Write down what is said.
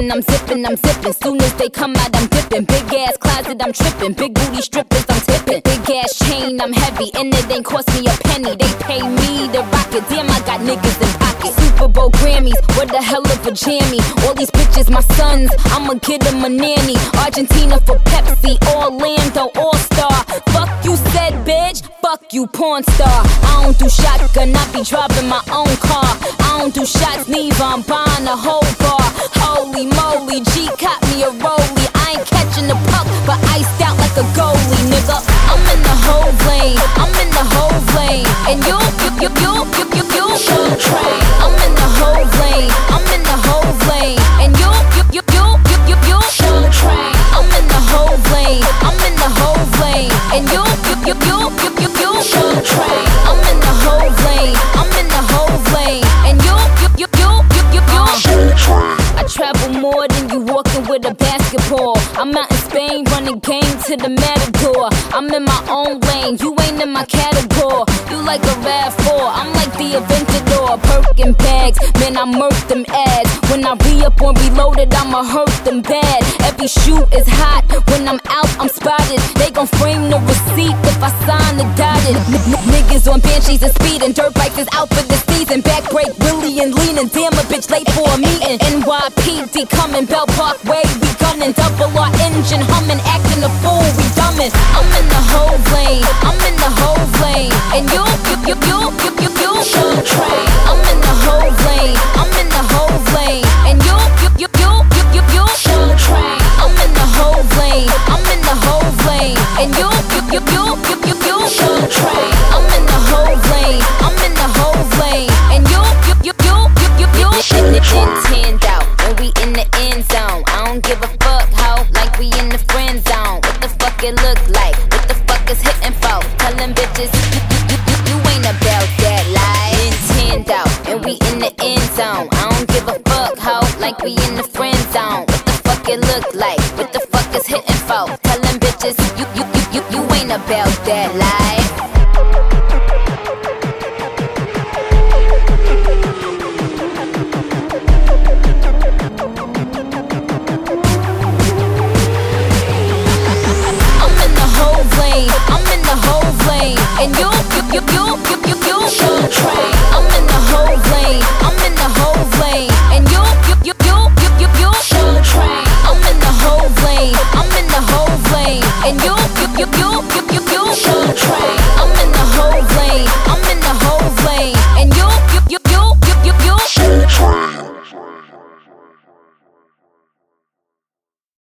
zipping, I'm zipping, I'm zipping. Soon as they come out, I'm dipping. Big ass closet, I'm tripping. Big booty strippers, I'm tipping. Big ass chain, I'm heavy, and it ain't cost me a penny. They pay me to rock it. Damn, I got niggas in pocket. Super Bowl Grammys, what the hell of a jammy. All these bitches, my sons, I'ma get them a nanny. Argentina for Pepsi, Orlando All-Star. Fuck you said, bitch. Fuck you, porn star. I don't do shotgun, I be driving my own car. I don't do shots, neither, I'm buying a whole bar. Holy moly, G caught me a rollie. I ain't catching the puck, but iced out like a goalie, nigga. I'm in the whole lane, I'm in the whole lane. And you train. I'm in the whole lane, I'm in the whole lane. And you train. I'm in the whole lane, I'm in the whole lane. And you train. I'm in the whole lane, I'm in the whole lane. And I travel more than you walking with a basketball. I'm out in Spain running game to the Matador. I'm in my own lane, you ain't in my category. You like a RAV4, I'm like the Aventador. Perkin bags, man, I murk them ads. When I re-up on Reloaded, I'ma hurt them bad. Every shoot is hot, when I'm out, I'm spotted. They gon' frame the receipt if I sign the dotted. Niggas on Banshees and speeding, dirt bikes is out for the season. Back break, Willie and leaning, damn a bitch late for a meeting. NYPD coming, Bell Parkway, we gunning. Double our engine humming, acting a fool, we dumbing. I'm in the whole lane, I'm in the whole lane. And you train. I'm in the whole lane, I'm in the whole lane. And you train. I'm in the whole lane, I'm in the whole lane. And you train. I'm in the whole lane, I'm in the whole lane. And you hand out when we in the end zone. I don't give a fuck how, like we in the friend zone. What the fuck it look like? What the fuck is hitting for? Tell them bitches you ain't about that life. Hand out and we in the end zone. I don't give a fuck how, like we in the friend zone. What the fuck it look like? What the fuck is hitting for? Tell them bitches you ain't about that life. I'm in the whole lane, and you train. I'm in the whole lane, I'm in the whole lane, and you train. I'm in the whole lane, I'm in the whole lane, and you train. I'm in the whole lane, I'm in the whole lane, and you train.